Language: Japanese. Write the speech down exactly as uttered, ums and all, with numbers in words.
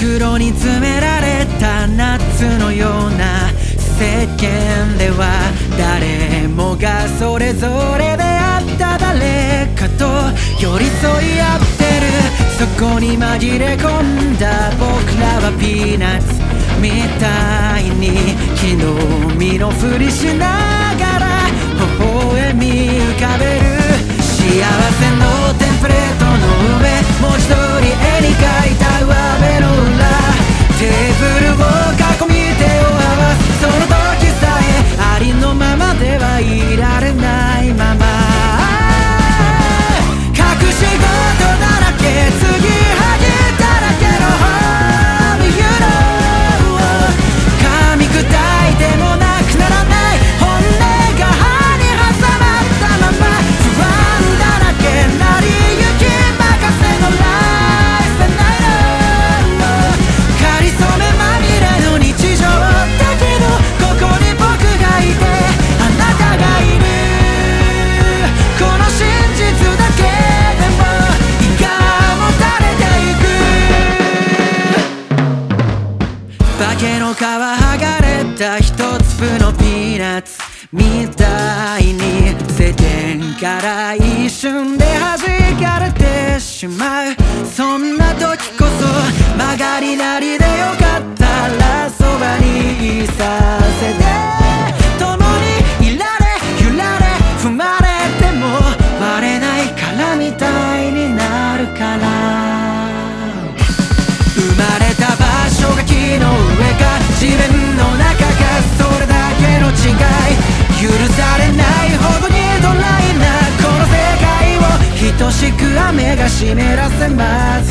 袋に詰められた夏のような世間では誰もがそれぞれであった誰かと寄り添い合ってる。そこに紛れ込んだ僕らはピーナッツみたいに木の実のふりしながら微笑み浮かべる。幸せのテンプレートの上文字通り絵に描いた上辺の裏テーブルを囲み手を合わす。その時さえありのままではいられないまま隠し事だらけ継ぎはぎだらけの Home You know 噛み砕いてもなくならない本音が歯に挟まったまま不安だらけなりゆき任せの Life and Night かりそめまみれの日常だけどここに僕がいてあなたがいる。この真実だけでも胃がもたれてゆく。化けの皮剥がれた一粒のピーナッツみたいに世間から一瞬で弾かれてしまう。そんな時こそ曲がりなりでよかったらそばにいさせて共にいられ揺られ踏まれても割れないからみたいになるから。生まれた場所が木の上か地面の中かそれだけの違い許されないほどにドライなこの世界を等しく雨が湿らせます。